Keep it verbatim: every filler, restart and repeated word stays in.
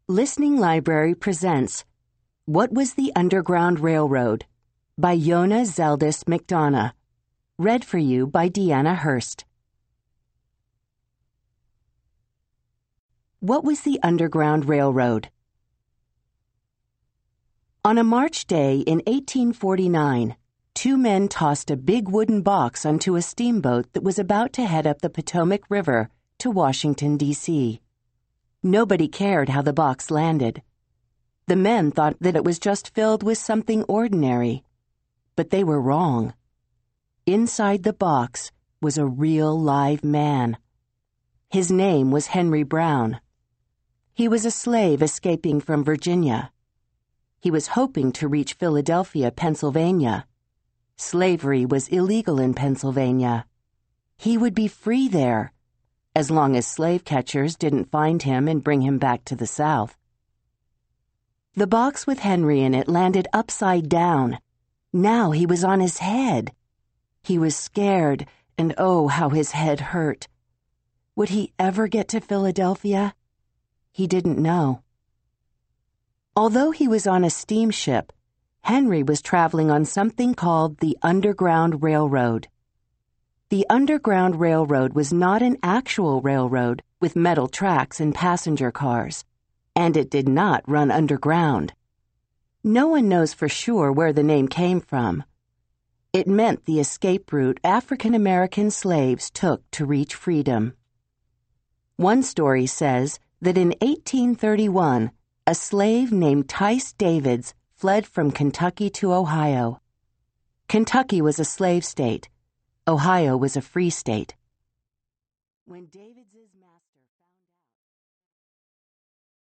Listening Library presents What Was the Underground Railroad? By Yona Zeldis McDonough. Read for you by Deanna Hurst. What was the Underground Railroad? On a March day in eighteen forty-nine, two men tossed a big wooden box onto a steamboat that was about to head up the Potomac River to Washington, D C Nobody cared how the box landed. The men thought that it was just filled with something ordinary, but they were wrong. Inside the box was a real live man. His name was Henry Brown. He was a slave escaping from Virginia. He was hoping to reach Philadelphia, Pennsylvania. Slavery was illegal in Pennsylvania. He would be free there, as long as slave catchers didn't find him and bring him back to the South. The box with Henry in it landed upside down. Now he was on his head. He was scared, and oh, how his head hurt. Would he ever get to Philadelphia? He didn't know. Although he was on a steamship, Henry was traveling on something called the Underground Railroad. The Underground Railroad was not an actual railroad with metal tracks and passenger cars, and it did not run underground. No one knows for sure where the name came from. It meant the escape route African American slaves took to reach freedom. One story says that in eighteen thirty-one, a slave named Tice Davids fled from Kentucky to Ohio. Kentucky was a slave state. Ohio was a free state. When Davids's